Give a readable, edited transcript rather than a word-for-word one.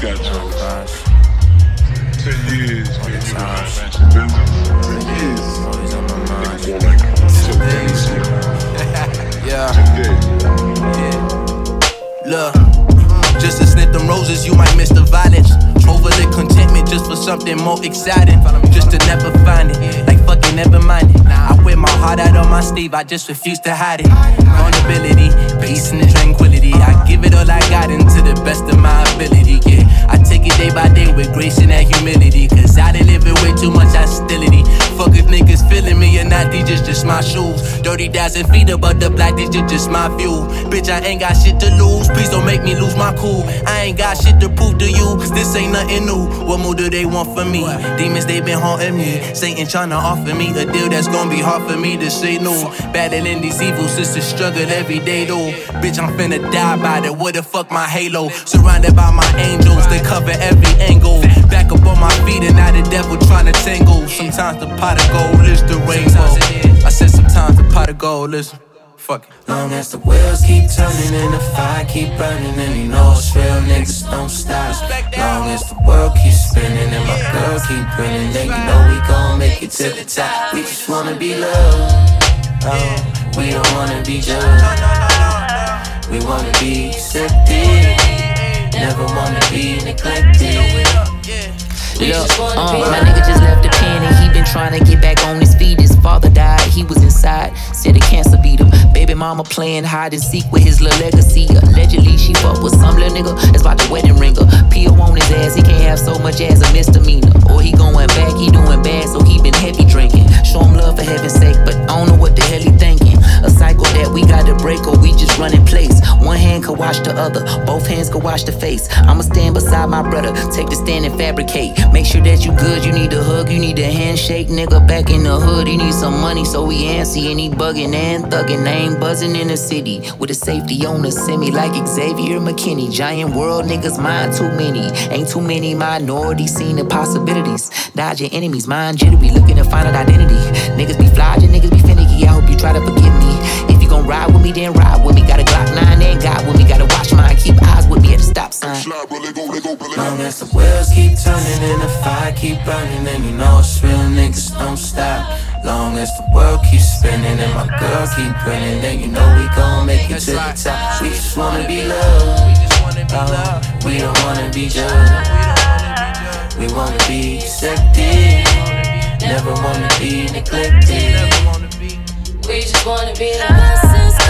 got you. Oh gosh. 10 years, All man. the You time. been 10 years. Always on my mind. Nigga more like 10 days. Yeah. 10 days. Look, just to snip them roses, you might miss the violence. Overlook contentment just for something more exciting. Just to never find it, like fucking never mind it. I wear my heart out on my sleeve, I just refuse to hide it. Vulnerability, peace and tranquility. I give it all I got into the best of my ability, yeah. I take it day by day with grace and that humility. Cause I done live with way too much hostility. Fuck if niggas feeling me or not, these just my shoes. 30,000 feet above the black, these just my view. Bitch, I ain't got shit to lose, please don't make me lose my cool. I ain't got shit to prove to you, cause this ain't nothing new. What more do they want from me? Demons, they been haunting me. Satan tryna offer me a deal that's gonna be hard for me to say no. Battling these evil sisters, struggle every day though. Bitch, I'm finna die by that, what the fuck my halo? Surrounded by my angels, they cover every angle. Back up on my feet and now the devil tryna tangle. Sometimes the pot of gold is the rainbow. I said sometimes the pot of gold is. Fuck it. Long as the wheels keep turning and the fire keep burning, and you know it's real, niggas don't stop. Long as the world keeps spinning and my girl keep grinning, then you know we gon' make it to the top. We just wanna be loved, we don't wanna be judged. We wanna be accepted, never wanna be neglected. Look, my nigga just left the pen and he been trying to get back on his feet. His father died, he was inside, said the cancer beat him. Baby mama playing hide and seek with his little legacy. Allegedly she fucked with some little nigga, it's about the wedding ringer. P.O. on his ass, he can't have so much as a misdemeanor. Or he going back, he doing bad, so he been heavy drinking. Show him love for heaven's sake, but I don't know what the hell he thinking. A cycle that we gotta break or we just run in place. One hand could wash the other, both hands could wash the face. I'ma stand beside my brother, take the stand and fabricate. Make sure that you good, you need a hug, you need a handshake. Nigga back in the hood, he need some money, so he antsy. And he bugging and thugging, ain't buzzing in the city. With a safety on the semi like Xavier McKinney. Giant world, niggas mind too many. Ain't too many minorities seeing the possibilities. Dodging enemies, mind jittery, looking to find an identity. Niggas be flogging, niggas be finicky, I hope you try to forgive me. If you gon' ride with me, then ride with me. Got a Glock 9 and God with me, gotta watch mine, keep eyes with me at the stop sign. Long as the wheels keep turning and the fire keep burning, and you know it's real, niggas don't stop. Long as the world keeps spinning and my girl keep grinning, then you know we gon' make it to the top. We just wanna be loved, we don't wanna be judged. We wanna be accepted, never wanna be neglected. We just wanna be loved.